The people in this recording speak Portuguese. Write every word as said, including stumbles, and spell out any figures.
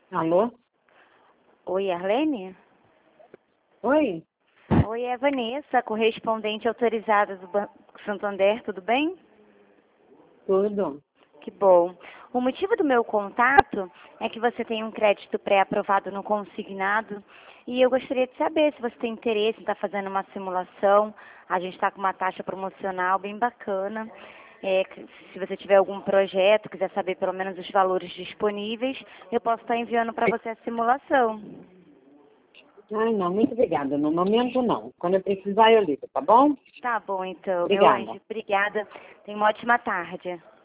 Alô? Oi, Arlene? Oi? Oi, é a Vanessa, correspondente autorizada do Banco Santander, tudo bem? Tudo? Que bom. O motivo do meu contato é que você tem um crédito pré-aprovado no consignado e eu gostaria de saber se você tem interesse em estar fazendo uma simulação. A gente está com uma taxa promocional bem bacana. É, que- se você tiver algum projeto, quiser saber pelo menos os valores disponíveis, eu posso estar enviando para você a simulação. Ai, não, muito obrigada. No momento, não. Quando eu precisar, eu ligo, tá bom? Tá bom, então, meu Obrigada. anjo. Obrigada. Tenha uma ótima tarde.